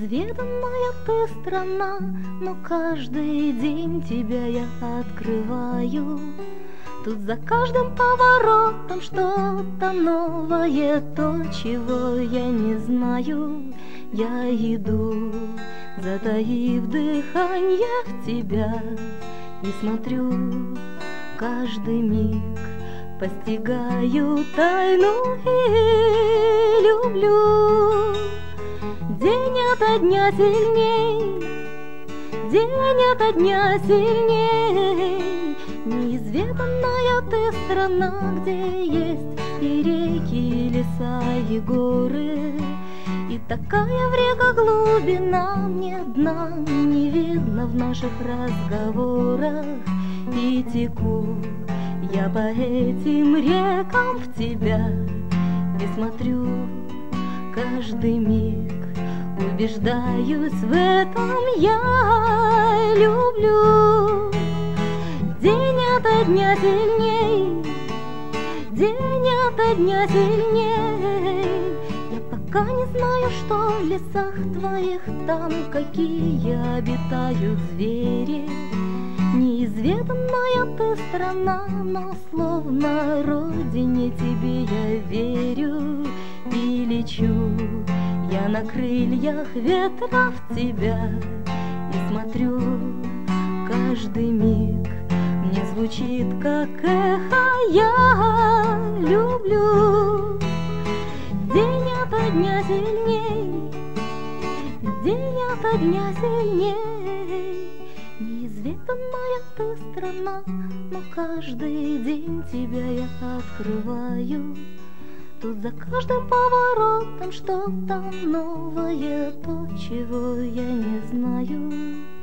Неизведанная ты страна, но каждый день тебя я открываю. Тут за каждым поворотом что-то новое, то, чего я не знаю. Я иду, затаив дыхание в тебя, и смотрю каждый миг, постигаю тайну и люблю. День ото дня сильней, день ото дня сильней. Неизведанная ты страна, где есть и реки, и леса, и горы. И такая в реках глубина, мне дна не видно в наших разговорах. И теку я по этим рекам в тебя, и смотрю каждый миг, убеждаюсь в этом, я люблю. День ото дня сильней, день ото дня сильней. Я пока не знаю, что в лесах твоих там, какие обитают звери. Неизведанная ты страна, но словно родине тебе я верю. И лечу я на крыльях ветра в тебя, и смотрю каждый миг, мне звучит как эхо, я люблю. День ото дня сильней, день ото дня сильней. Неизведанная ты страна, но каждый день тебя я открываю. Тут за каждым поворотом что-то новое, то, чего я не знаю.